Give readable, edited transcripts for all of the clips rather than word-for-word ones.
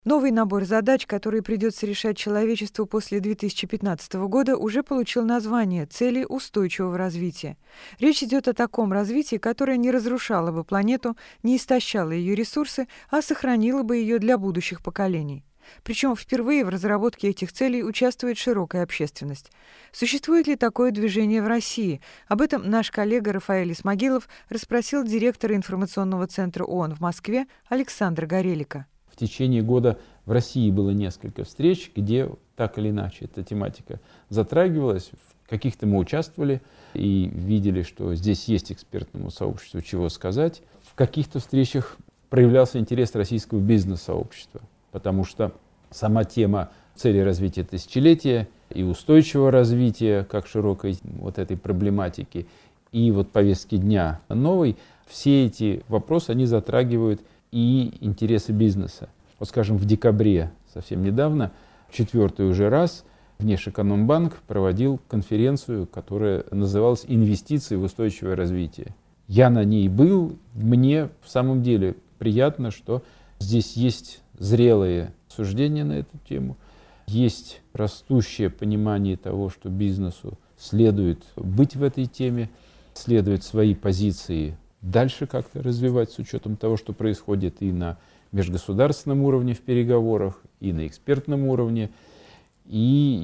Новый набор задач, которые придется решать человечеству после 2015 года, уже получил название «Цели устойчивого развития». Речь идет о таком развитии, которое не разрушало бы планету, не истощало ее ресурсы, а сохранило бы ее для будущих поколений. Причем впервые в разработке этих целей участвует широкая общественность. Существует ли такое движение в России? Об этом наш коллега Рафаэль Исмагилов расспросил директора информационного центра ООН в Москве Александра Горелика. В течение года в России было несколько встреч, где так или иначе эта тематика затрагивалась. В каких-то мы участвовали и видели, что здесь есть экспертному сообществу чего сказать. В каких-то встречах проявлялся интерес российского бизнес-сообщества, потому что сама тема цели развития тысячелетия и устойчивого развития, как широкой вот этой проблематики, и вот повестки дня новой, все эти вопросы, они затрагивают и интересы бизнеса. Вот, скажем, в декабре, совсем недавно, в 4-й уже раз, Внешэкономбанк проводил конференцию, которая называлась «Инвестиции в устойчивое развитие». Я на ней был, мне в самом деле приятно, что здесь есть зрелые суждения на эту тему, есть растущее понимание того, что бизнесу следует быть в этой теме, следует свои позиции дальше как-то развивать с учетом того, что происходит и на межгосударственном уровне в переговорах, и на экспертном уровне. И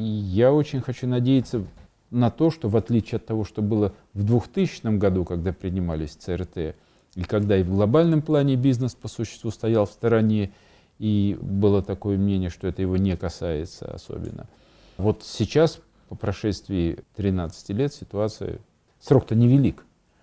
я очень хочу надеяться на то, что в отличие от того, что было в 2000 году, когда принимались ЦРТ, и когда и в глобальном плане бизнес по существу стоял в стороне, и было такое мнение, что это его не касается особенно. Вот сейчас, по прошествии 13 лет, ситуация, срок-то невелик.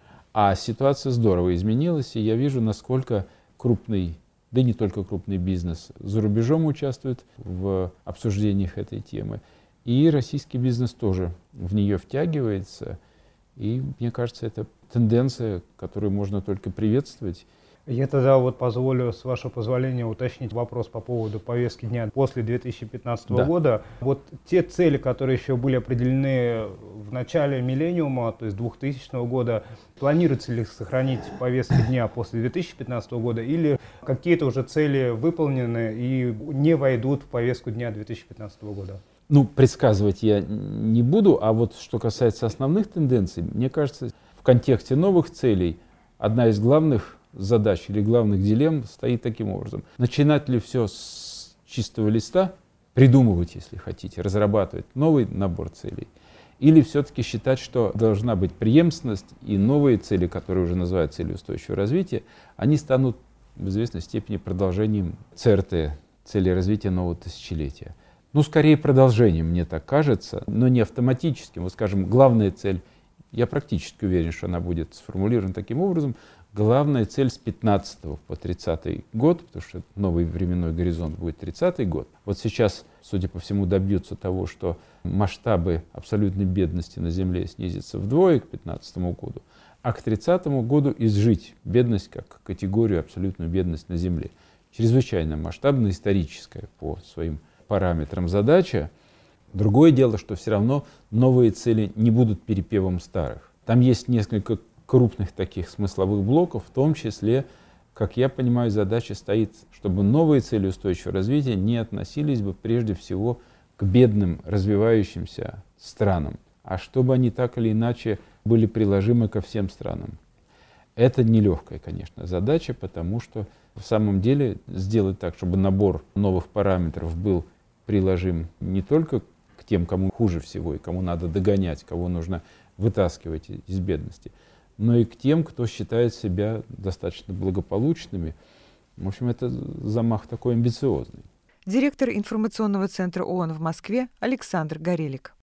А ситуация здорово изменилась, и я вижу, насколько крупный, да и не только крупный бизнес, за рубежом участвует в обсуждениях этой темы. И российский бизнес тоже в нее втягивается. И мне кажется, это тенденция, которую можно только приветствовать. Я тогда вот позволю, с вашего позволения, уточнить вопрос по поводу повестки дня после 2015 года. Вот те цели, которые еще были определены в начале миллениума, то есть 2000 года, планируется ли сохранить повестки дня после 2015 года или какие-то уже цели выполнены и не войдут в повестку дня 2015 года? Ну, предсказывать я не буду, а вот что касается основных тенденций, мне кажется, в контексте новых целей одна из главных задач или главных дилемм стоит таким образом. Начинать ли все с чистого листа, придумывать, если хотите, разрабатывать новый набор целей, или все-таки считать, что должна быть преемственность, и новые цели, которые уже называют целью устойчивого развития, они станут в известной степени продолжением ЦРТ, цели развития нового тысячелетия. Ну, скорее продолжением, мне так кажется, но не автоматическим. Вот, скажем, главная цель, я практически уверен, что она будет сформулирована таким образом, главная цель с 15 по 30 год, потому что новый временной горизонт будет 30 год. Вот сейчас, судя по всему, добьются того, что масштабы абсолютной бедности на Земле снизятся вдвое к 15 году, а к 30 году изжить бедность как категорию абсолютную бедность на Земле. Чрезвычайно масштабная, историческая по своим параметрам задача. Другое дело, что все равно новые цели не будут перепевом старых. Там есть несколько крупных таких смысловых блоков, в том числе, как я понимаю, задача стоит, чтобы новые цели устойчивого развития не относились бы прежде всего к бедным развивающимся странам, а чтобы они так или иначе были приложимы ко всем странам. Это нелегкая, конечно, задача, потому что в самом деле сделать так, чтобы набор новых параметров был приложим не только к тем, кому хуже всего и кому надо догонять, кого нужно вытаскивать из бедности, но и к тем, кто считает себя достаточно благополучными. В общем, это замах такой амбициозный. Директор информационного центра ООН в Москве Александр Горелик.